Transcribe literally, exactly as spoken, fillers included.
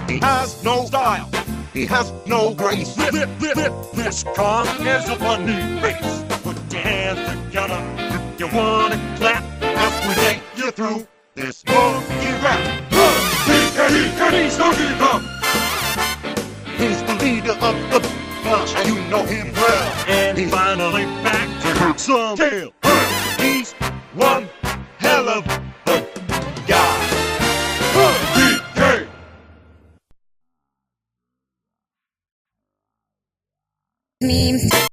He has no style. He has no grace. This, this, this, this car is a funny race. Put your hands together if you want to clap as we take you through this monkey rap. He can, he can, he's Donkey Kong. He's the leader of the bunch, and you know him well. And he's finally back to hurt some tail. He's one hell of a guy. D K. Memes.